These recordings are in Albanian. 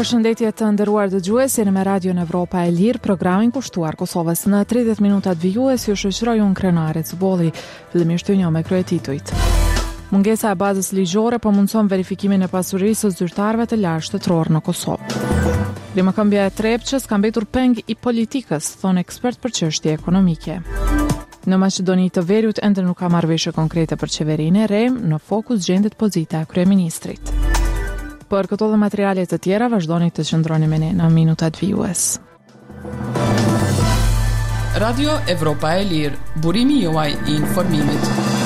Përshëndetje të nderuar dëgjues, jeni me Radio Evropa e Lirë, programin kushtuar Kosovës. Në 30 minutat vijues ju shoqëroj unë Krenare Cbolli, fillimisht ju njoh me kryetituit. Mungesa e bazës ligjore po mundson verifikimin e pasurisë së zyrtarëve të lartë shtetëror në Kosovë. Rimëkëmbja e Trepçës ka mbetur peng i politikës, thonë ekspert për çështje ekonomike. Në Maqedoni të Veriut ende nuk ka marrëveshje konkrete për qeverinë e re, në fokus gjendet pozita e kryeministrit. Për këto dhe materiale të tjera, vazhdoni të qëndroni me ne në minutat vijues. Radio Evropa e Lirë, burimi juaj i informimit.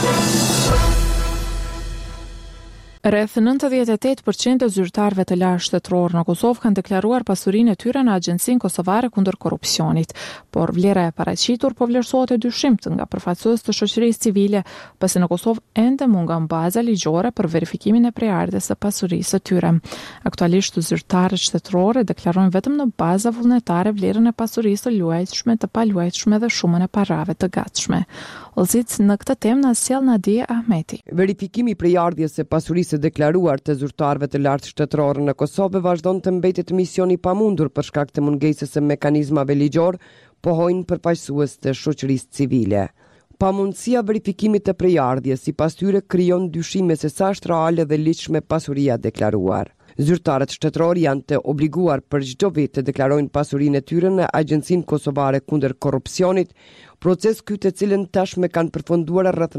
Rreth 98% të zyrtarëve të lartë shtetëror në Kosovë kanë deklaruar pasurinë e tyre në Agjencinë Kosovare kundër korrupsionit, por vlera e paraqitur po vlerësohet e dyshimt nga përfaqësues të shoqërisë civile, pasi në Kosovë ende mungon baza ligjore për verifikimin e prejardhjes së pasurisë së tyre. Aktualisht zyrtarët shtetërorë deklarojnë vetëm në baza vullnetare vlerën e pasurisë së luajtshme, të paluajtshme dhe shumën e parave të gatshme. Olzic në këtë temë na sjell Nadia Ahmeti. Verifikimi i prejardhjes së pasurisë deklaruar të zyrtarëve të lartë shtetëror në Kosovë vazhdon të mbetet misioni i pamundur për shkak të mungesës së mekanizmave ligjor, pohojnë përfaqësues të shoqërisë civile. Pamundësia verifikimit të prejardhjes sipas tyre krijon dyshime se sa është reale dhe ligjshme pasuria deklaruar. Zyrtarët shtetëror janë të obliguar për çdo vit të deklarojnë pasurinë e tyre në Agjencinë Kosovare kundër korrupsionit, proces ky të cilën tashmë kanë përfunduar rreth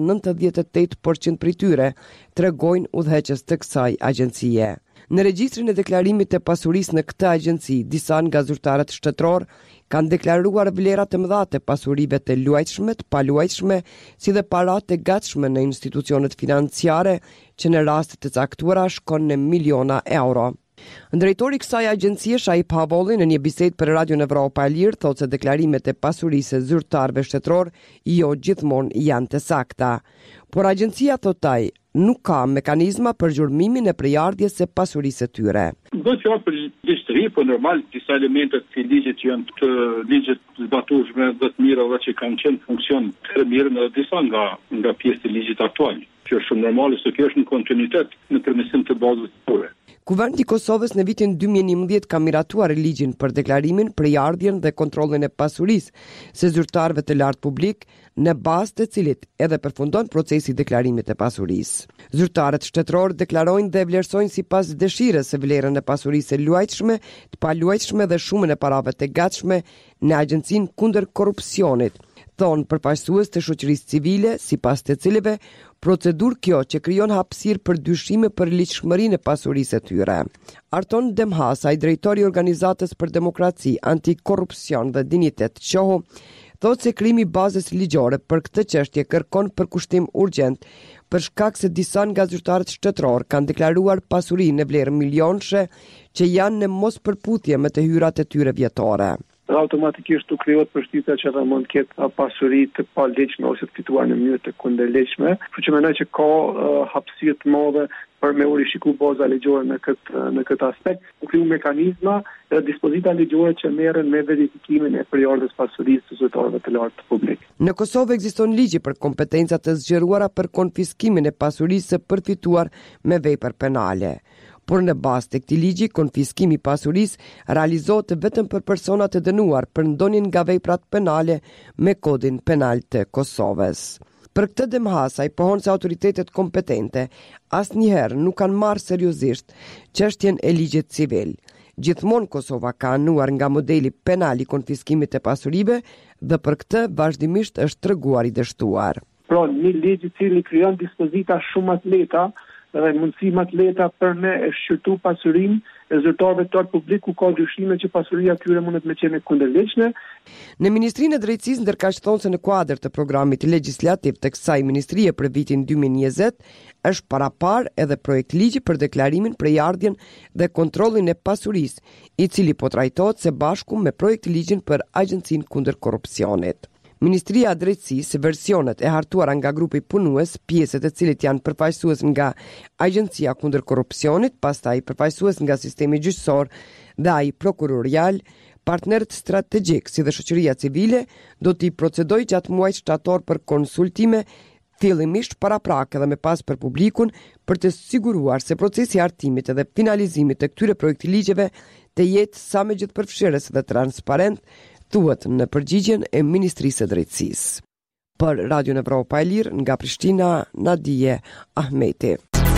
98% prej tyre, tregojnë udhëheqës të kësaj agjencie. Në regjistrin e deklarimit të pasurisë në këtë agjenci, disa nga zyrtarët shtetëror kanë deklaruar vlera të mëdha të pasurive të luajtshme, të paluajtshme, si dhe paratë të gatshme në institucionet financiare, që në raste të caktuara shkon në miliona euro. Drejtori i kësaj agjencie, Shaip Havolli, në një bisedë për Radio Evropa e Lirë, thotë se deklarimet e pasurisë së zyrtarëve shtetëror jo gjithmonë janë të sakta. Por agjencia thotë ai nuk ka mekanizma për gjurmimin e prejardhjes së pasurisë së tyre. Do të thotë për ligj, po normal disa elemente të ligjit që janë të ligjit zbatueshme dhe të mira dhe që kanë qenë funksion të mirë në disa nga pjesët e ligjit aktual, që është shumë normale se kjo është në kontinuitet në përmirësim të bazës tyre. Kuverni i Kosovës në vitin 2011 ka miratuar ligjin për deklarimin, prejardhjen dhe kontrollin e pasurisë së zyrtarëve të lartë publik, në bazë të cilit edhe përfundon procesi i deklarimit të pasurisë. Zyrtarët shtetëror deklarojnë dhe vlerësojnë sipas dëshirës së vlerën e pasurisë së luajtshme, të paluajtshme dhe shumën e parave të gatshme në Agjencinë kundër korrupsionit, thonë përfaqësues të shoqërisë civile, sipas të cilëve procedurë kjo që krijon hapësirë për dyshime për ligjshmërinë e pasurisë së tyre. Arton Demhasa, i drejtori i Organizatës për Demokraci, Antikorrupsion dhe Dinjitet, qohu, thotë se krijimi i bazës ligjore për këtë çështje kërkon përkushtim urgjent, për shkak se disa nga zyrtarët shtetëror kanë deklaruar pasuri në vlerë milionëshe që janë në mospërputhje me të hyrat e tyre vjetore. Automatikisht u krijohet përshtypja që ata mund të ketë pasuri të paligjshme ose të fituar në mënyrë të kundërligjshme, kështu që mendoj që ka hapësirë të madhe për me u rishiku baza ligjore në këtë aspekt. U kriju mekanizma dhe dispozita ligjore që merren me verifikimin e prejardhjes pasurisë së zyrtarëve të lartë publik. Në Kosovë ekziston ligji për kompetencat të zgjeruara për konfiskimin e pasurisë së përfituar me vepër penale. Por në bazë të këtij ligji, konfiskimi i pasurisë realizohet vetëm për persona të dënuar për ndonjë nga veprat penale me kodin penal të Kosovës. Për këtë Demhasa i pohon se autoritetet kompetente asnjëherë nuk kanë marrë seriozisht çështjen e ligjit civil. Gjithmonë Kosova ka anuar nga modeli penal i konfiskimit të pasurive dhe për këtë vazhdimisht është treguar i dështuar. Pra, një ligj i cili krijon dispozita shumë më të lehta dhe mundësi më të lehta për me e shqyrtu pasurinë e zyrtarëve të lartë publik ku ka dyshime që pasuria tyre mundet me qenë kundërligjshme. Në Ministrinë e Drejtësisë ndërkaq thonë se në kuadër të programit legjislativ të kësaj ministrie për vitin 2020 është parapar edhe projekt ligji për deklarimin, prejardhjen dhe kontrollin e pasurisë, i cili po trajtohet së bashku me projekt ligjin për Agjencinë kundër korrupsionit. Ministria e Drejtësisë, versionet e hartuara nga grupi punues, pjesët e cilit janë përfaqësues nga Agjencia kundër korrupsionit, pastaj përfaqësues nga sistemi gjyqësor dhe ai prokurorial, partnerët strategjik si dhe shoqëria civile do t'i procedojë gjatë muajit shtator për konsultime fillimisht paraprak edhe me pas për publikun për të siguruar se procesi i hartimit edhe finalizimit të këtyre projekti ligjeve të jetë sa më gjithëpërfshirës dhe transparent, thuhet në përgjigjen e Ministrisë së Drejtësisë. Për Radio Evropa e Lirë nga Prishtina, Nadije Ahmeti.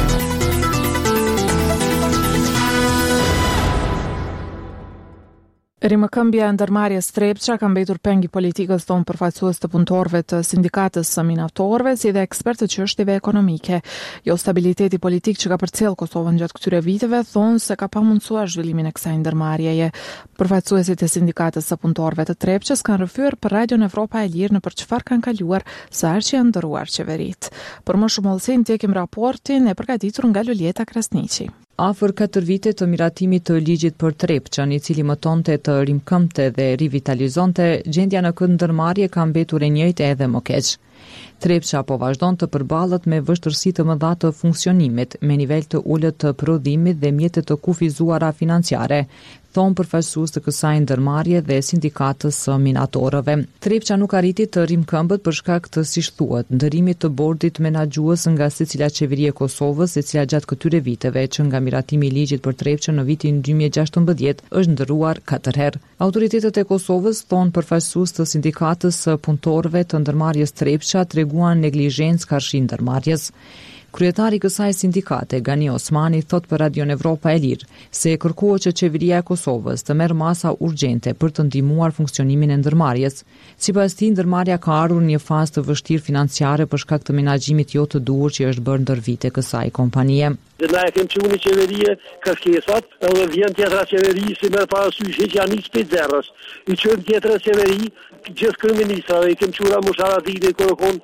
Rimëkëmbja e ndërmarrjes Trepça ka mbetur peng i politikës, thonë përfaqësues të punëtorëve të sindikatës së minatorëve, si dhe ekspertë të çështjeve ekonomike. Jo stabiliteti politik që ka përcjell Kosovën gjatë këtyre viteve, thonë se ka pamundsuar zhvillimin e kësaj ndërmarrjeje. Përfaqësuesit e sindikatës së punëtorëve të Trepçës kanë rrëfyer për Radio Evropa e Lirë në për çfarë kanë kaluar sa herë që janë ndërruar qeverit. Për më shumë hollësi ndjekim raportin e përgatitur nga Luleta Krasniqi. Afër 4 vite të miratimit të ligjit për Trepçën, i cili mëtonte të rimkëmte dhe rivitalizonte, gjendja në këtë ndërmarrje ka mbetur e njëjtë edhe më keq. Trepça po vazhdon të përballet me vështirësi të mëdha të funksionimit, me nivel të ulët të prodhimit dhe mjete të kufizuara financiare, thonë përfaqësues të kësaj ndërmarrje dhe sindikatës së minatorëve. Trepça nuk arriti të rimkëmbët për shkak të, siç thuhet, ndërimit të bordit menaxhues nga secila qeveri e Kosovës, e cila gjatë këtyre viteve që nga miratimi i ligjit për Trepçën në vitin 2016 është ndërruar 4 herë. Autoritetet e Kosovës, thonë përfaqësues të sindikatës së punëtorëve të ndërmarrjes Trepça, treguan neglizhencë karshi ndërmarrjes. Kryetari i kësaj sindikate, Gani Osmani, thot për Radio Evropa e Lirë se kërkohet që qeveria e Kosovës të merr masa urgjente për të ndihmuar funksionimin e ndërmarrjes. Sipas tij, ndërmarrja ka ardhur në një fazë të vështirë financiare për shkak të menaxhimit jo të duhur që është bërë ndër vite kësaj kompanie. Na e kemë qenë qeverie kërkesat, edhe vjen tjetra qeveri si merr parasysh që janë nis zerrës. I çon tjetra qeveri, gjithë kryeministrave i kemë qura Musharadini, Korokon,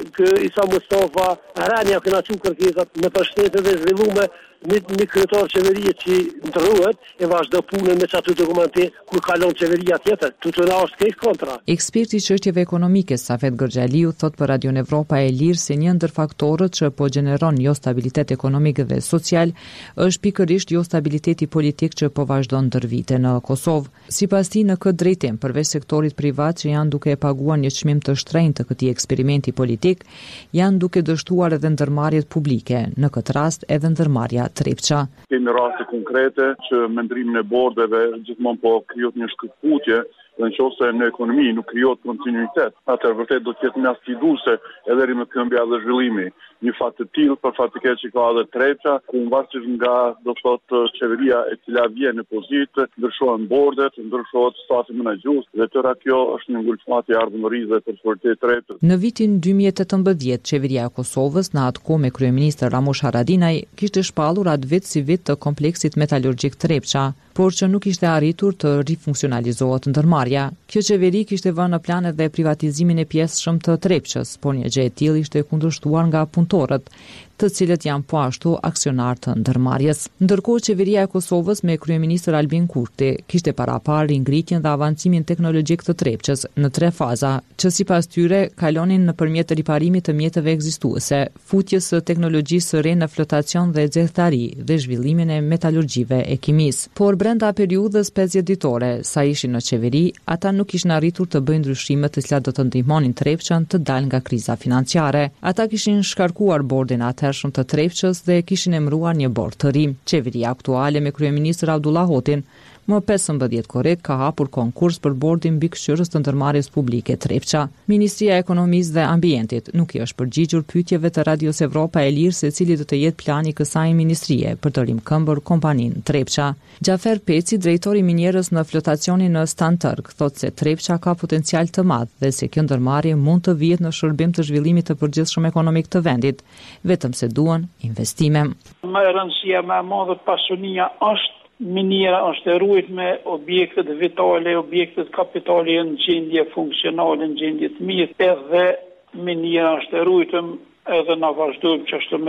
Isa Mustafa, Arania këna qenë kërkesat në përshtetën dhe zhvillume një kryetar qeverie që ndërruhet e vazhdo punën me çatu dokumente kur kalon qeveria tjetër, të na është keq kontra. Eksperti i çështjeve ekonomike Safet Gërxhaliu thot për Radio Evropa e Lirë se një ndër faktorët që po gjeneron jo stabilitet ekonomik dhe social është pikërisht jo stabiliteti politik që po vazhdon ndër vite në Kosovë. Sipas tij, në këtë drejtim, përveç sektorit privat që janë duke paguar një çmim të shtrenjtë të këtij eksperimenti politik, janë duke dështuar edhe ndërmarrjet publike, në këtë rast edhe ndërmarrja Trepça. Kemi raste konkrete që me ndrimin e bordeve gjithmonë po krijohet një shkëputje dhe nëse në ekonomi nuk krijohet kontinuitet, atëherë vërtet do të jetë mjaft sfiduese edhe rimëkëmbja dhe zhvillimi. Një fakt të tillë për fat të keq që ka edhe Trepça, ku varësisht nga do të thotë qeveria e cila vjen në pozitë, ndryshohen bordet, ndryshohet stati menaxhues dhe tëra kjo është një ngulfati i ardhmërisë për fortet Trepçës. Në vitin 2018, qeveria e Kosovës, në atë kohë me kryeminist Ramush Haradinaj, kishte shpallur atë vit si vit të kompleksit metalurgjik Trepça, por që nuk ishte arritur të rifunksionalizohet ndërmarrja. Kjo qeveri kishte vënë në plan edhe privatizimin e pjesëshëm të Trepçës, por një gjë e tillë ishte kundërshtuar nga punëtorët, të cilët janë po ashtu aksionar të ndërmarrjes. Ndërkohë qeveria e Kosovës me kryeminist Albin Kurti kishte parapar ringritjen dhe avancimin teknologjik të Trepçës në 3 faza, që sipas tyre kalonin nëpërmjet riparimit të mjeteve ekzistuese, futjes së teknologjisë së re në flotacion dhe xehtari dhe zhvillimin e metalurgjive e kimisë. Por brenda periudhës 50 ditore, sa ishin në qeveri, ata nuk kishin arritur të bëjnë ndryshime të cilat do të ndihmonin Trepçën të dalë nga kriza financiare. Ata kishin shkarkuar bordin hershëm të Trepçës dhe kishin emëruar një bord të ri. Qeveria aktuale me kryeminist Abdullah Hotin më 15 korrik ka hapur konkurs për bordin mbikëqyrës të ndërmarrjes publike Trepça. Ministria e Ekonomisë dhe Ambientit nuk i është përgjigjur pyetjeve të Radios Evropa e Lirë se cili do të jetë plani i kësaj ministrie për të rimkëmbur kompaninë Trepça. Gjafer Peci, drejtori i minjerës në flotacionin në Stantërg, thotë se Trepça ka potencial të madh dhe se kjo ndërmarrje mund të vihet në shërbim të zhvillimit të përgjithshëm ekonomik të vendit, vetëm se duan investime. Më e rëndësia më e madhe pasunia është miniera është e ruajtur me objektet vitale, objektet kapitale në gjendje funksionale, në gjendje të mirë, edhe miniera është e ruajtur edhe na vazhdojmë që është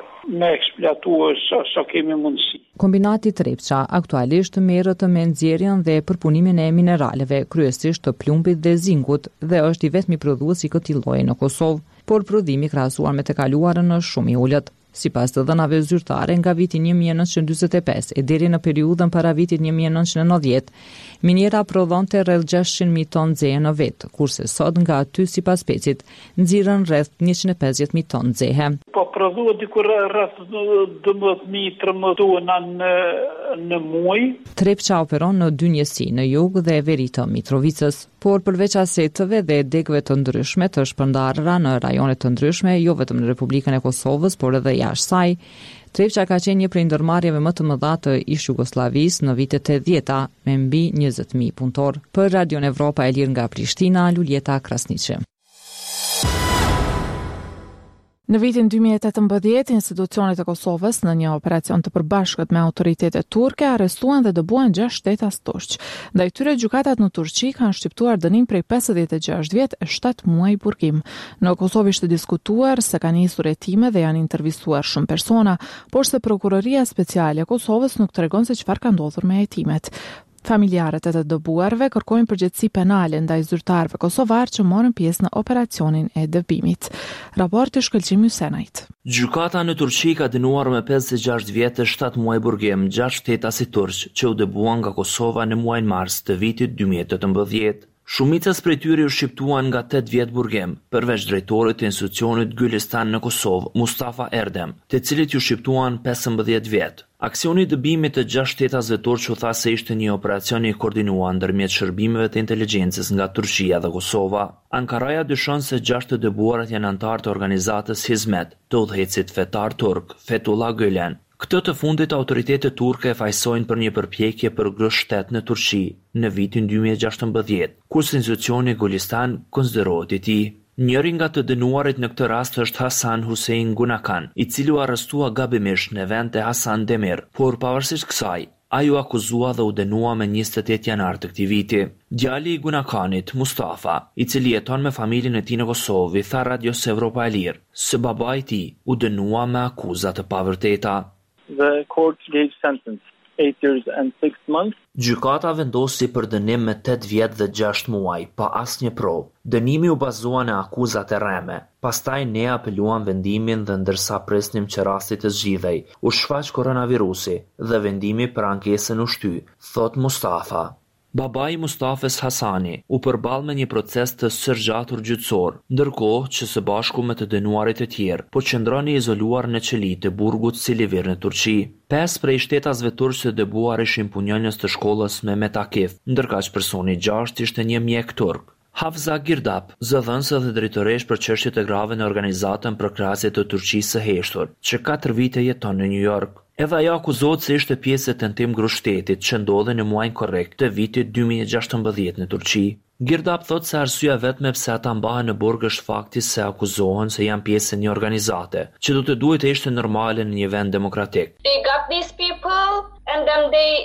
me eksploatuar sa kemi mundësi. Kombinati Trepça aktualisht merret me nxjerrjen dhe përpunimin e mineraleve, kryesisht të plumbit dhe zingut, dhe është i vetmi prodhues i këtij lloji në Kosovë, por prodhimi krahasuar me të kaluarën është shumë i ulët. Sipas të dhënave zyrtare, nga viti 1945 e deri në periudhën para vitit 1990, miniera prodhonte rreth 600.000 ton dzehe në vit, kurse sot nga aty sipas Pecit nxirren rreth 150.000 ton dzehe. Po prodhohet diku rreth 12.000-13.000 tona në muaj. Trepça operon në dy njësi, në jug dhe veri të Mitrovicës, por përveç asetëve dhe degëve të ndryshme të shpërndarëra në rajone të ndryshme, jo vetëm në Republikën e Kosovës, por edhe jashtë saj, Trepça ka qenë një prej ndërmarrjeve më të mëdha të ish-Jugosllavisë në vitet e 80-ta, me mbi 20.000 punëtor. Për Radio Evropa e Lirë nga Prishtina, Luljeta Krasniqi. Në vitin 2018, institucionet e Kosovës në një operacion të përbashkët me autoritetet turke arrestuan dhe dëbuan 6 shtetas turq. Ndaj tyre gjykatat në Turqi kanë shtyptuar dënim prej 56 vjet e 7 muaj burgim. Në Kosovë ishte diskutuar se kanë nisur hetime dhe janë intervistuar shumë persona, por se Prokuroria Speciale e Kosovës nuk tregon se çfarë ka ndodhur me hetimet. Familjarët e të dëbuarve kërkojnë përgjegjësi penale ndaj zyrtarëve kosovar që morën pjesë në operacionin e dëbimit. Raporti Shkëlqim Hysenajt. Gjykata në Turqi ka dënuar me 56 vjet e 7 muaj burgim 6 shtetasit turq që u dëbuan nga Kosova në muajin mars të vitit 2018. Shumica prej tyre u shqiptuan nga 8 vjet burgim, përveç drejtorit të institucionit Gülistan në Kosovë, Mustafa Erdem, të cilit u shqiptuan 15 vjet. Aksioni i dëbimit të 6 shtetasve turq u tha se ishte një operacion i koordinuar ndërmjet shërbimeve të inteligjencës nga Turqia dhe Kosova. Ankaraja dyshon se 6 të dëbuarat janë anëtar të organizatës Hizmet, të udhëhecit fetar turk, Fethullah Gülen. Këtë të fundit autoritetet turke e fajsojnë për një përpjekje për grush shtet në Turqi në vitin 2016, kurse institucioni Gülistan konsiderohet i tij. Njëri nga të dënuarit në këtë rast është Hasan Hussein Gunakan, i cili u arrestua gabimisht në vend të Hasan Demir, por pavarësisht kësaj, ai u akuzua dhe u dënua me 28 janar të këtij viti. Djali i Gunakanit, Mustafa, i cili jeton me familjen e tij në Kosovë, i tha Radios Evropa e Lirë se babai i tij u dënua me akuza të pavërteta. The court gave sentence 8 years and 6 months. Gjykata vendosi për dënim me 8 vjet dhe 6 muaj, pa asnjë provë. Dënimi u bazua në akuzat e rreme. Pastaj ne apeluam vendimin dhe ndërsa presnim që rasti të zgjidhej, u shfaq koronavirusi dhe vendimi për ankesën u shty, thot Mustafa. Babai Mustafës Hasani u përball me një proces të sërgjatur gjyqësor, ndërkohë që së bashku me të dënuarit e tjerë, po qëndroni izoluar në qeli të burgut Silivir në Turqi. 5 prej shtetasve turq të dëbuar ishin punonjës të shkollës Mehmet Akif, ndërkaq personi 6 ishte një mjek turk. Hafza Girdap, zëdhënëse dhe drejtoresh për çështjet e grave në organizatën për krahasje të Turqisë së heshtur, që 4 vite jeton në New York. Edhe ajo akuzohet se ishte pjesë e tentim grushtetit që ndodhi në muajin korrekt të vitit 2016 në Turqi. Girdap thot se arsyeja vetme pse ata mbahen në burg është fakti se akuzohen se janë pjesë e një organizate, që do të duhet të ishte normale në një vend demokratik. They got these people and then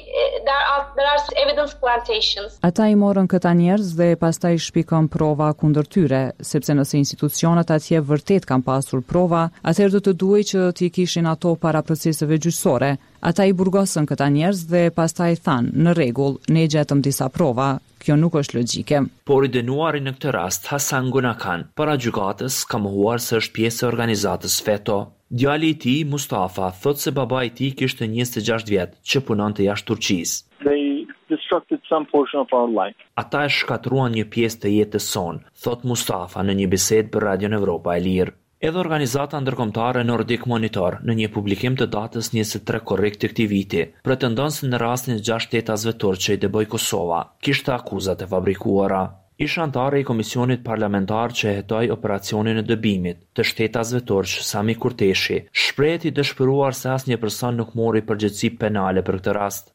there are evidence plantations. Ata i morën këta njerëz dhe pastaj shpikën prova kundër tyre, sepse nëse institucionet atje vërtet kanë pasur prova, atëherë do të duhej që t'i kishin ato para proceseve gjyqësore. Ata i burgosën këta njerëz dhe pastaj thanë, në rregull, ne gjetëm disa prova. Kjo nuk është logjike. Por i dënuari në këtë rast, Hasan Gunakan, para gjykatës ka mohuar se është pjesë e organizatës FETO. Djali i tij, Mustafa, thot se babai i tij kishte 26 vjet që punonte jashtë Turqisë. They destructed some portion of our life. Ata e shkatruan një pjesë të jetës sonë, thot Mustafa në një bisedë për Radio Evropa e Lirë. Edhe organizata ndërkombëtare Nordic Monitor në një publikim të datës 23 korrekt të këtij viti pretendon se në rastin e 6 shtetasve turq që i dëboi Kosova kishte akuzat e fabrikuara. Ish antare i Komisionit Parlamentar që hetoi operacionin e dëbimit të shtetasve turq, Sami Kurteshi, shprehet i dëshpëruar se asnjë person nuk mori përgjegjësi penale për këtë rast.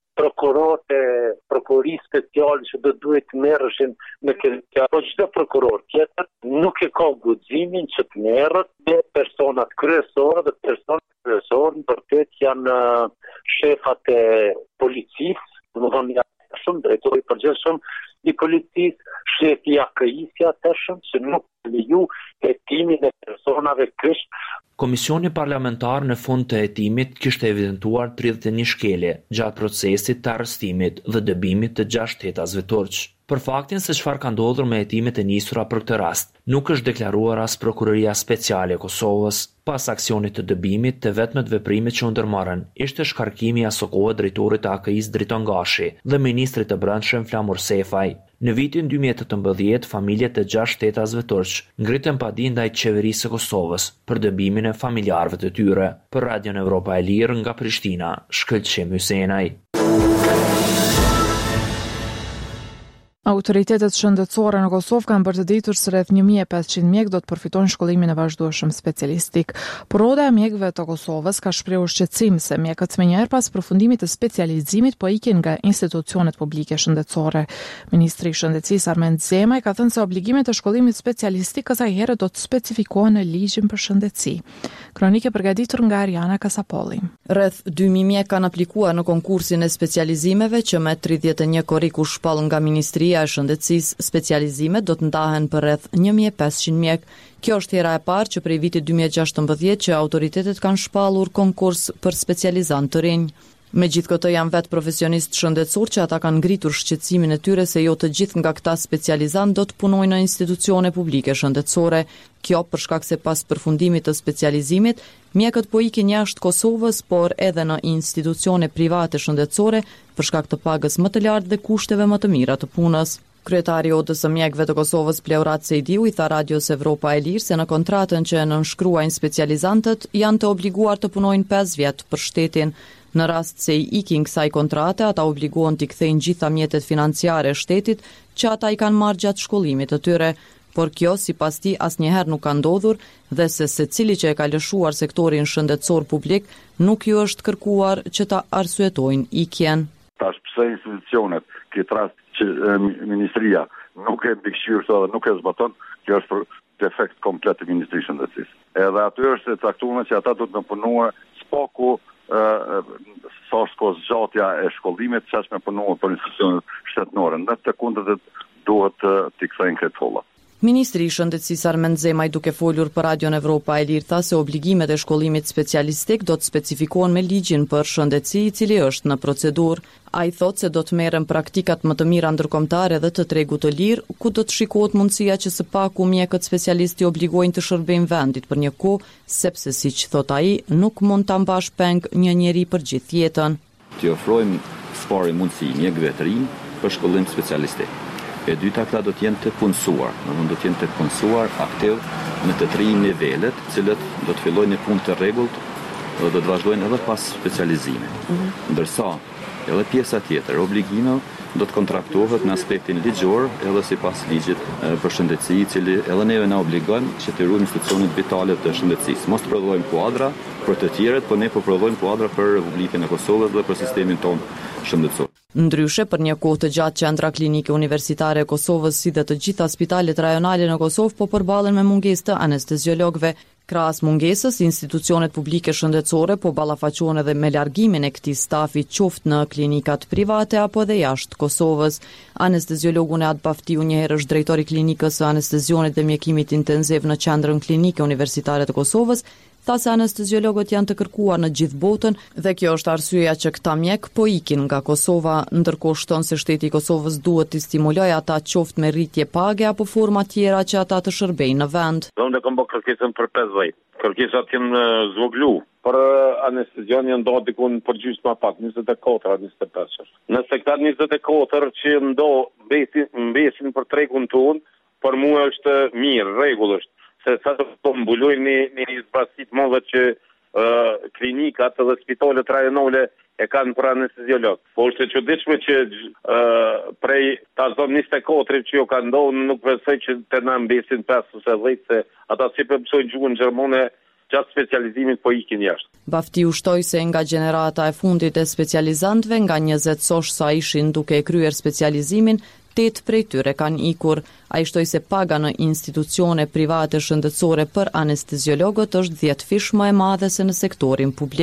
Prokurori special që do duhet të merreshin me këtë, apo çdo prokuror tjetër nuk e ka guximin që të merret me personat kryesorë dhe personat kryesorë vërtet janë shefat e policisë, domethënë janë shumë drejtori i përgjithshëm i policisë, shefi i AKI-së atëshëm që nuk leju hetimin e personave kryq. Komisioni parlamentar në fund të hetimit kishte evidentuar 31 shkelje gjatë procesit të arrestimit dhe dëbimit të 6 shtetasve turq. për faktin se çfarë ka ndodhur me hetimet e nisura për këtë rast. Nuk është deklaruar as Prokuroria Speciale e Kosovës. Pas aksionit të dëbimit, të vetmet veprimet që u ndërmarrën ishte shkarkimi i asokohet drejtorit të AKI-s Driton Gashi dhe ministrit të Brendshëm Flamur Sefaj. Në vitin 2018, familjet e 6 shtetasve turq ngritën padi ndaj qeverisë së Kosovës për dëbimin e familjarëve të tyre. Për Radion Evropa e Lirë nga Prishtina, Shkëlqim Hysenaj. Autoritetet shëndetësore në Kosovë kanë bërtëditur se rreth 1500 mjek do të përfitojnë shkollimin e vazhdueshëm specialistik. Por Oda e mjekëve të Kosovës ka shprehur shqetësim se mjekët menjëherë pas përfundimit të specializimit po ikin nga institucionet publike shëndetësore. Ministri i Shëndetësisë Armend Zemaj ka thënë se obligimet e shkollimit specialistik kësaj here do të specifikohen në ligjin për shëndetësi. Kronike përgatitur nga Ariana Kasapolli. Rreth 2000 mjek kanë aplikuar në konkursin e specializimeve që me 31 korrik u shpall nga Ministria e Shëndetësisë. Specializimet do të ndahen për rreth 1500 mjek. Kjo është hera e parë që prej vitit 2016 që autoritetet kanë shpallur konkurs për specializant të rinj. Megjithë këtë janë vetë profesionistë shëndetësor që ata kanë ngritur shqetësimin e tyre se jo të gjithë nga këta specializant do të punojnë në institucione publike shëndetësore. Kjo për shkak se pas përfundimit të specializimit, mjekët po ikin jashtë Kosovës, por edhe në institucione private shëndetësore për shkak të pagës më të lartë dhe kushteve më të mira të punës. Kryetari i Odës së mjekëve të Kosovës Pleurat Sejdiu i tha Radios Evropa e Lirë se në kontratën që nënshkruajnë specializantët janë të obliguar të punojnë 5 vjet për shtetin. Në rast se i ikin kësaj kontrate, ata obligohen t'i kthejnë gjitha mjetet financiare e shtetit që ata i kanë marrë gjatë shkollimit të tyre. Por kjo, sipas tij, asnjëherë nuk ka ndodhur dhe se secili që e ka lëshuar sektorin shëndetësor publik nuk ju është kërkuar që ta arsyetojnë ikjen. Tash pse institucionet, këtë rast që ministria nuk e mbikëqyrë dhe nuk e zbaton, kjo është për defekt komplet të Ministrisë së Shëndetësisë. Edhe aty është e caktuar që ata duhet të punuar spaku sa shko zgjatja e shkollimit, çash me punuar për institucionet shtetërore. Në të kundërtën duhet t'i kthejnë këtë folla. Ministri i Shëndetësisë Armend Zemaj duke folur për Radion Evropa e Lirë tha se obligimet e shkollimit specialistik do të specifikohen me ligjin për shëndetësi i cili është në procedurë. Ai thotë se do të merren praktikat më të mira ndërkombëtare dhe të tregut të lirë, ku do të shikohet mundësia që së paku mjekët specialistë obligojnë të shërbejnë vendit për një kohë, sepse siç thot ai, nuk mund ta mbash peng një njeri për gjithë jetën. Të ofrojmë sfari mundësi mjekëve të rinj për shkollim specialistik. E dyta këta do të jenë të punësuar, do të jenë të punësuar aktiv në të 3 nivelet, cilët do të fillojnë një punë të rregullt dhe do të vazhdojnë edhe pas specializimit. Ndërsa edhe pjesa tjetër, obligime, do të kontraktohet në aspektin ligjor edhe sipas ligjit për shëndetësi, i cili edhe neve na obligon që të ruajmë institucionet vitale të shëndetësisë. Mos të prodhojmë kuadra për të tjerët, por ne po prodhojmë kuadra për Republikën e Kosovës dhe për sistemin tonë shëndetësor. Ndryshe, për një kohë të gjatë qendra klinike universitare e Kosovës si dhe të gjitha spitalet rajonale në Kosovë po përballen me mungesë të anesteziologëve. Krahas mungesës, institucionet publike shëndetësore po ballafaqohen edhe me largimin e këtij stafi qoftë në klinikat private apo edhe jashtë Kosovës. Anesteziologu Neat Baftiu, një herë është drejtori i klinikës së anestezionit dhe mjekimit intensiv në qendrën klinike universitare të Kosovës, tha se anesteziologët janë të kërkuar në gjithë botën dhe kjo është arsyeja që këta mjek po ikin nga Kosova, ndërkohë shton se shteti i Kosovës duhet të stimulojë ata qoftë me rritje page apo forma tjera që ata të shërbejnë në vend. Unë kam bërë kërkesën për 5 vjet. Kërkesat janë zvoglu. Për anestezion janë ndodhur diku për gjysmë më pak, 24-25. Nëse këta 24 që mbesin për tregun ton, për mua është mirë, rregull është. Se sa të mbulojnë një zbrasit mëdhe që klinikat dhe spitalet rajonale e kanë për anesteziolog. Po është e çuditshme që prej ta zonë 24 që jo kanë ndonë, nuk besoj që të na mbesin 5 ose 10, se ata si për mësojnë gjuhën gjermane gjatë specializimit po ikin jashtë. Baftiu shtoi se nga gjenerata e fundit e specializantëve, nga 20 sosh sa ishin duke e kryer specializimin, 8 prej tyre kanë ikur. Ai shtoi se paga në institucione private shëndetësore për anesteziologët është 10 fish më e madhe se në sektorin publik.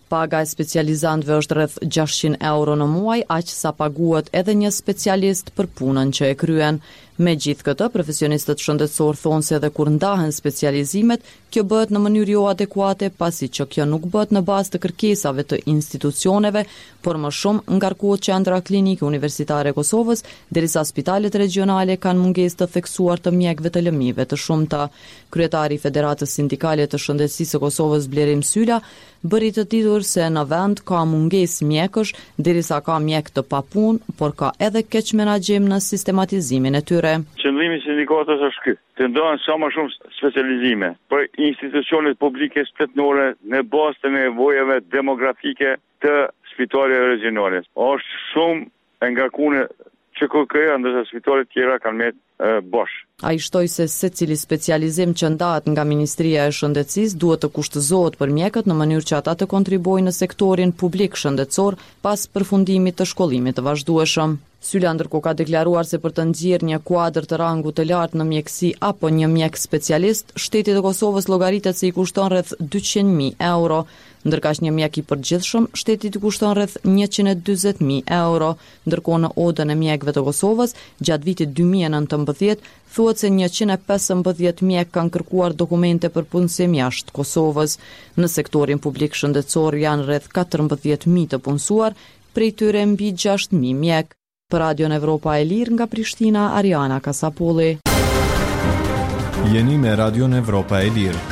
Paga e specializantëve është rreth 600 euro në muaj, aq sa paguhet edhe një specialist për punën që e kryen. Me gjithë këtë, profesionistët shëndetësor thonë se edhe kur ndahen specializimet, kjo bëhet në mënyrë jo adekuate, pasi që kjo nuk bëhet në bazë të kërkesave të institucioneve, por më shumë ngarkohet qendra klinike universitare e Kosovës, derisa spitalet regionale kanë mungesë të theksuar të mjekëve të lëmive të shumta. Kryetari i Federatës Sindikale të Shëndetësisë së Kosovës, Blerim Syla, bëri të ditur se në vend ka mungesë mjekësh, derisa ka mjek të papunë, por ka edhe keq menaxhim në sistematizimin e tyre. Qëndrimi i sindikatës është ky. Tendohen sa më shumë specializime për institucionet publike shtetërore në bazë të nevojave demografike të spitaleve regionale. Është shumë e ngarkuar që kërkojnë ndërsa spitalet tjera kanë me bosh. Ai shtoi se secili specializim që ndahet nga Ministria e Shëndetësisë duhet të kushtëzohet për mjekët në mënyrë që ata të kontribuojnë në sektorin publik shëndetësor pas përfundimit të shkollimit të vazhdueshëm. Syla ndërkohë ka deklaruar se për të nxjerrë një kuadër të rangut të lartë në mjekësi apo një mjek specialist, shteti i Kosovës llogaritet se i kushton rreth 200.000 euro, ndërkaq një mjek i përgjithshëm shtetit i kushton rreth 140.000 euro, ndërkohë në odën e mjekëve të Kosovës gjatë vitit 2019 thuhet se 115 mjek kanë kërkuar dokumente për punësim jashtë Kosovës. Në sektorin publik shëndetësor janë rreth 14.000 të punësuar, prej tyre mbi 6.000 mjek. Për Radion Evropa e Lirë nga Prishtina, Ariana Kasapolli. Jeni me Radion Evropa e Lirë.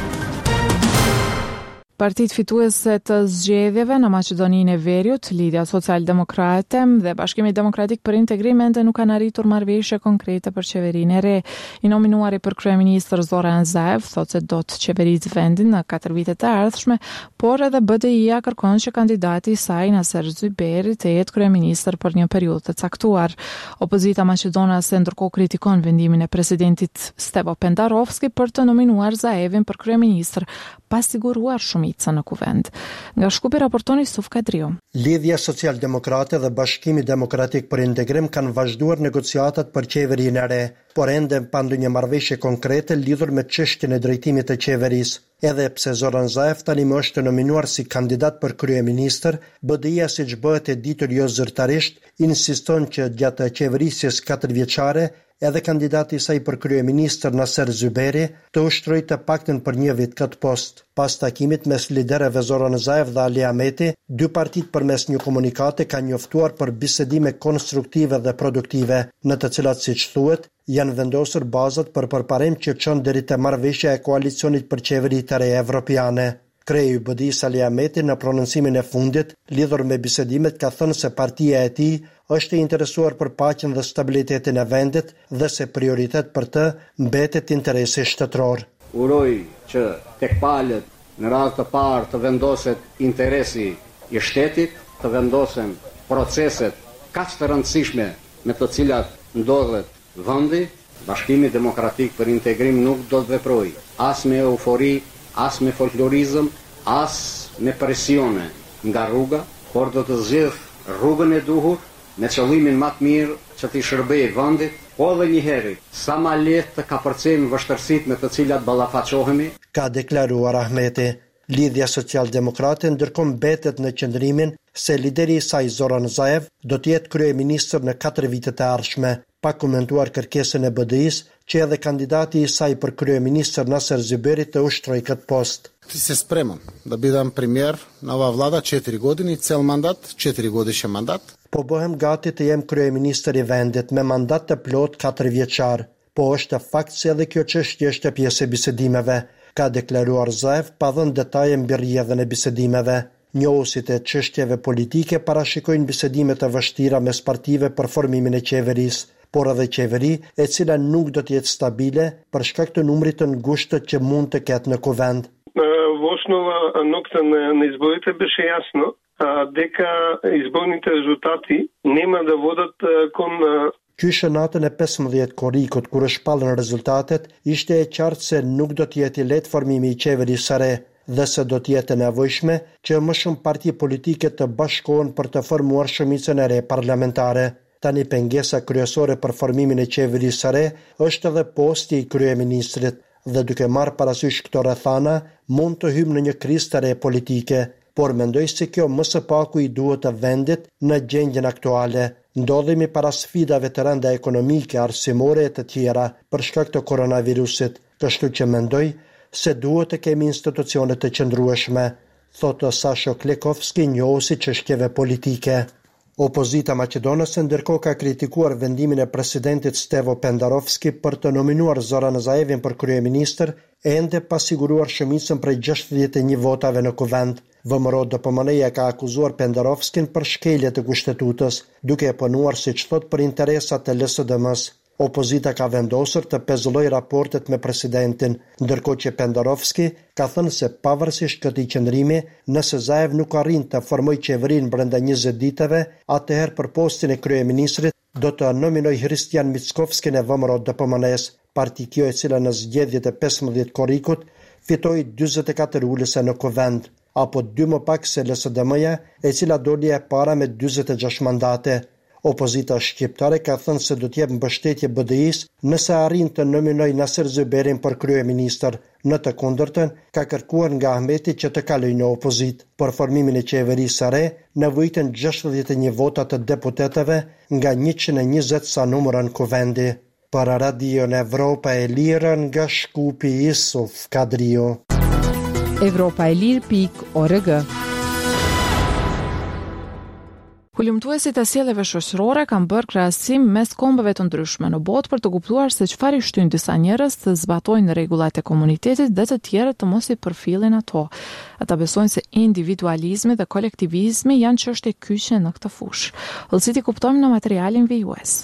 Partitë fituese të zgjedhjeve në Maqedoninë e Veriut, Lidhja Social-Demokrate dhe Bashkimi Demokratik për Integrim ende nuk kanë arritur marrëveshje konkrete për qeverinë e re. I nominuari për kryeministër Zoran Zaev thotë se do të qeverisë vendin në 4 vitet e ardhshme, por edhe BDI-a kërkon që kandidati i saj Naser Zyberi të jetë kryeministër për një periudhë të caktuar. Opozita maqedonase ndërkohë kritikon vendimin e presidentit Stevo Pendarovski për të nominuar Zaevin për kryeministër, pa siguruar shumica në kuvend. Nga Shkupi raporton Yusuf Kadriu. Lidhja Social-Demokrate dhe Bashkimi Demokratik për Integrim kanë vazhduar negociatat për qeverinë e re, por ende pa ndonjë marrëveshje konkrete lidhur me çështjen e drejtimit të qeverisë. Edhe pse Zoran Zaev tani më është nominuar si kandidat për kryeministër, BDI-a, siç bëhet e ditur jo zyrtarisht, insiston që gjatë qeverisjes 4 vjeçare edhe kandidati i saj për kryeministër Naser Zyberi të ushtrojë të paktën për 1 vit këtë post. Pas takimit mes liderëve Zoran Zaev dhe Ali Ahmeti, 2 partitë përmes një komunikate kanë njoftuar për bisedime konstruktive dhe produktive, në të cilat, siç thuhet, janë vendosur bazat për përparim që çon deri te marrëveshja e koalicionit për qeveri të re evropiane. Kreu i BDI-s Ali Ahmeti në prononcimin e fundit lidhur me bisedimet ka thënë se partia e tij është e interesuar për paqen dhe stabilitetin e vendit dhe se prioritet për të mbetet interesi shtetëror. Uroj që tek palët në radhë të parë të vendoset interesi i shtetit, të vendosen proceset kaq të rëndësishme me të cilat ndodhet vendi. Bashkimi Demokratik për Integrim nuk do të veprojë as me eufori, as me folklorizëm, as me presione nga rruga, por do të zgjedh rrugën e duhur me qëllimin më të mirë që t'i shërbejë vendit, po edhe një herë sa më lehtë të kapërcejmë vështirësitë me të cilat ballafaqohemi, ka deklaruar Ahmeti. Lidhja Social-Demokrate ndërkohë mbetet në qëndrimin se lideri i saj Zoran Zaev do të jetë kryeministër në 4 vitet e ardhshme, pa komentuar kërkesën e BDI-s që edhe kandidati i saj për kryeministër Naser Zyberi të ushtrojë këtë post. Ti se spreman da bidam premier në ova vlada 4 godini, cel mandat, 4 godishe mandat. Po bëhem gati të jem kryeministër i vendit me mandat të plot 4 vjeçar, po është fakt se edhe kjo çështje është pjesë e bisedimeve, ka deklaruar Zaev pa dhënë detaje mbi rrjedhën e bisedimeve. Njohusit e çështjeve politike parashikojnë bisedime të vështira mes partive për formimin e qeverisë, por edhe qeveri e cila nuk do të jetë stabile për shkak të numrit të ngushtë që mund të ketë në kuvend. В основа ноктан на изборите беше ясно дека изборните резултати нема да водат кон Qyshë natën e 15 korrikut, kur është shpallën rezultatet, ishte e qartë se nuk do të jetë i lehtë formimi i qeverisë së re dhe se do të jetë e nevojshme që më shumë parti politike të bashkohen për të formuar shumicën e re parlamentare. Tani pengesa kryesore për formimin e qeverisë së re është edhe posti i kryeministrit dhe duke marrë parasysh këto rrethana, mund të hymë në një krizë të re politike. por mendoj se kjo më së paku i duhet të vendit në gjendjen aktuale. Ndodhemi para sfidave të rënda ekonomike, arsimore e të tjera për shkak të koronavirusit, kështu që mendoj se duhet të kemi institucione të qëndrueshme, thotë Sasho Klekovski, njohuesi çështjeve politike. Opozita maqedonase ndërkohë ka kritikuar vendimin e presidentit Stevo Pendarovski për të nominuar Zoran Zaevin për kryeministër, ende pa siguruar shumicën prej 61 votave në kuvend. VMRO DPMN-ja ka akuzuar Pendarovskin për shkelje të kushtetutës, duke e punuar siç thot për interesat e LSDM-s. Opozita ka vendosur të pezulloj raportet me presidentin, ndërkohë që Pendarovski ka thënë se pavarësisht këtij qëndrimi, nëse Zaev nuk arrin të formojë qeverinë brenda 20 ditëve, atëherë për postin e kryeministrit do të nominoj Hristijan Mickovskin e VMRO DPMN-s, parti kjo e cila në zgjedhjet e 15 korrikut fitoi 44 ulëse në kuvend, apo 2 më pak se LSDM-ja, e cila doli e para me 46 mandate. Opozita shqiptare ka thënë se do të jep mbështetje BDI-s nëse arrin të nominojë Naser Zyberin për kryeministër. Në të kundërtën, ka kërkuar nga Ahmeti që të kalojë në opozit. Për formimin e qeverisë së re, nevojiten 61 vota të deputetëve nga 120 sa numërën kuvendi. Për Radio Evropa e Lirë nga Shkupi, Isuf Kadrio. Evropaelir.org. Hulumtuesit e sjelljeve shoqërore kanë bërë krahasim mes kombëve të ndryshme në botë për të kuptuar se çfarë i shtyn disa njerëz të zbatojnë rregullat e komunitetit dhe të tjerët të mos i përfillin ato. Ata besojnë se individualizmi dhe kolektivizmi janë çështje kyçe në këtë fushë. Vëllësit i kuptojmë në materialin vijues.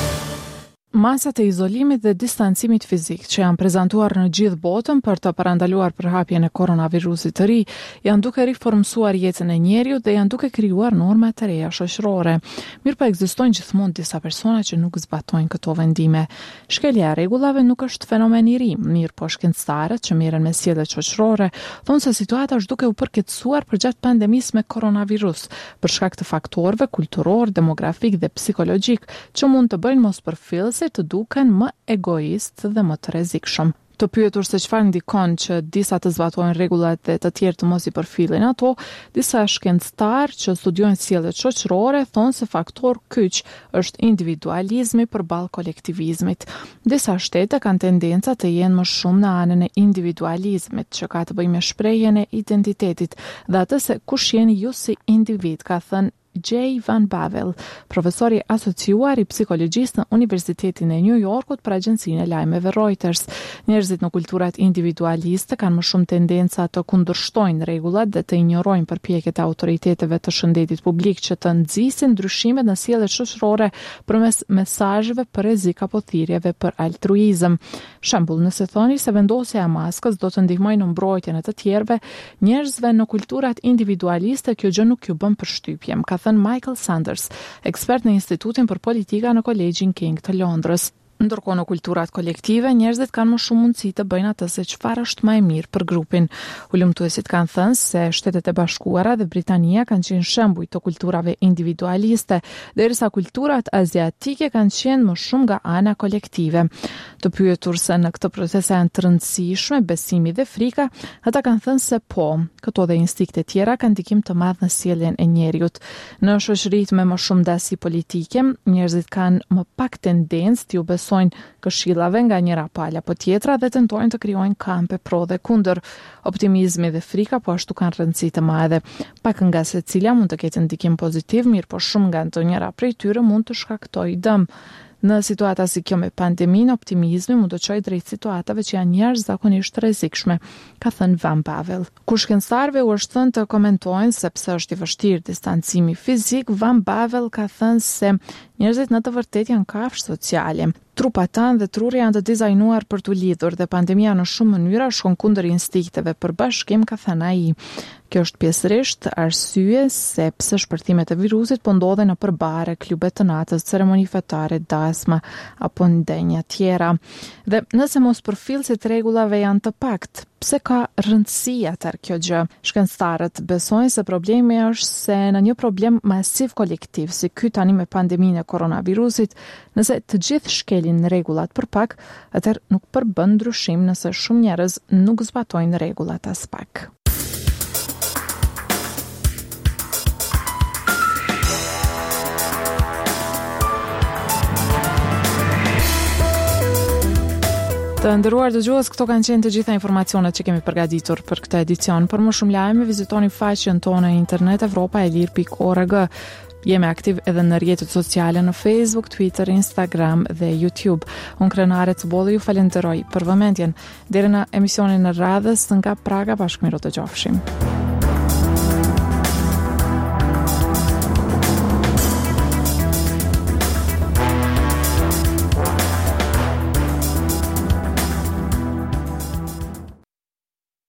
Masat e izolimit dhe distancimit fizik që janë prezantuar në gjithë botën për të parandaluar përhapjen e koronavirusit të ri, janë duke riformsuar jetën e njeriut dhe janë duke krijuar norma të reja shoqërore. Mirë po ekzistojnë gjithmonë disa persona që nuk zbatojnë këto vendime. Shkelja e rregullave nuk është fenomen i ri, mirë po shkencëtarët që merren me sjellje shoqërore thonë se situata është duke u përkeqësuar përgjatë pandemisë me koronavirus për shkak të faktorëve kulturor, demografik dhe psikologjik që mund të bëjnë mos përfillës të duken më egoist dhe më të rrezikshëm. Të pyetur se çfarë ndikon që disa të zbatojnë rregullat dhe të tjerë të mos i përfillin ato, disa shkencëtarë që studiojnë sjelljet shoqërore thonë se faktor kyç është individualizmi përballë kolektivizmit. Disa shtete kanë tendenca të jenë më shumë në anën e individualizmit, që ka të bëjë me shprehjen e identitetit dhe atë se kush jeni ju si individ, ka thënë J. Van Bavel, profesori asociuar i psikologjisë në Universitetin e New Yorkut për agjencinë e lajmeve Reuters. Njerëzit në kulturat individualiste kanë më shumë tendenca të kundërshtojnë rregullat dhe të injorojnë përpjekjet e autoriteteve të shëndetit publik që të nxisin ndryshimet në sjelljet shoqërore përmes mesazheve për rrezik apo thirrjeve për altruizëm. Shembull, nëse thoni se vendosja e maskës do të ndihmojë në mbrojtjen e të tjerëve, njerëzve në kulturat individualiste kjo gjë nuk ju bën përshtypje, ka thënë Michael Sanders, ekspert në Institutin për Politika në Kolegjin King të Londrës. Ndërkohë në kulturat kolektive, njerëzit kanë më shumë mundësi të bëjnë atë se çfarë është më e mirë për grupin. Hulumtuesit kanë thënë se Shtetet e Bashkuara dhe Britania kanë qenë shembuj të kulturave individualiste, derisa kulturat aziatike kanë qenë më shumë nga ana kolektive. Të pyetur se në këtë proces janë të rëndësishme besimi dhe frika, ata kanë thënë se po, këto dhe instikte tjera kanë ndikim të madh në sjelljen e njeriut. Në shoqëritë me më shumë dasi politike, njerëzit kanë më pak tendencë të besojnë këshillave nga njëra palë apo tjetra dhe tentojnë të krijojnë kampe pro dhe kundër. Optimizmi dhe frika po ashtu kanë rëndësi të madhe. Pak nga secila mund të ketë ndikim pozitiv, mirë po shumë nga ndonjëra prej tyre mund të shkaktojë dëm. Në situata si kjo me pandemin, optimizmi mund të çojë drejt situatave që janë jashtëzakonisht rrezikshme, ka thënë Van Bavel. Kur shkencëtarëve u është thënë të komentojnë sepse është i vështirë distancimi fizik, Van Bavel ka thënë se njerëzit në të vërtetë janë kafshë sociale. Trupat tanë dhe truri janë të dizajnuar për t'u lidhur dhe pandemia në shumë mënyra shkon kundër instinkteve për bashkim, ka thënë ai. Kjo është pjesërisht arsye sepse shpërthimet e virusit po ndodhen në përbare, klube të natës, ceremoni fetare, dasma apo ndenja tjera. Dhe nëse mos përfillësit rregullave janë të paktë, pse ka rëndësi atë kjo gjë? Shkencëtarët besojnë se problemi është se në një problem masiv kolektiv, si ky tani me pandeminë e koronavirusit, nëse të gjithë shkelin rregullat për pak, atëherë nuk përbën ndryshim nëse shumë njerëz nuk zbatojnë rregullat as pak. Të nderuar dëgjues, këto kanë qenë të gjitha informacionet që kemi përgatitur për këtë edicion. Për më shumë lajme, vizitoni faqen tonë në internet evropaelir.org. Jemi aktiv edhe në rrjetet sociale në Facebook, Twitter, Instagram dhe YouTube. Unë Krenare Cuboli ju falenderoj për vëmendjen. Deri në emisionin e radhës nga Praga, bashkëmiro të gjofshim.